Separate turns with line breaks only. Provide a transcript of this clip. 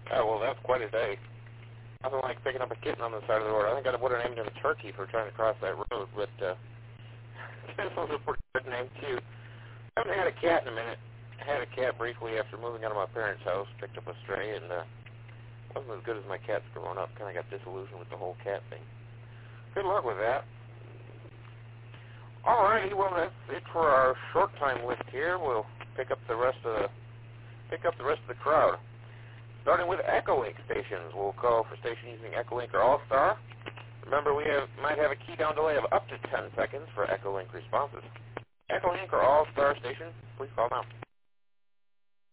Oh, well, that's quite a day. Nothing like picking up a kitten on the side of the road. I think I would have named him Turkey for trying to cross that road, but this was a pretty good name, too. I haven't had a cat in a minute. I had a cat briefly after moving out of my parents' house, picked up a stray, and wasn't as good as my cats growing up. Kind of got disillusioned with the whole cat thing. Good luck with that. Alrighty, well, that's it for our short time list here. We'll pick up the rest of the crowd. Starting with Echolink stations, we'll call for station using Echolink or All-Star. Remember, we might have a key down delay of up to 10 seconds for Echolink responses. Echolink or All-Star station, please call now.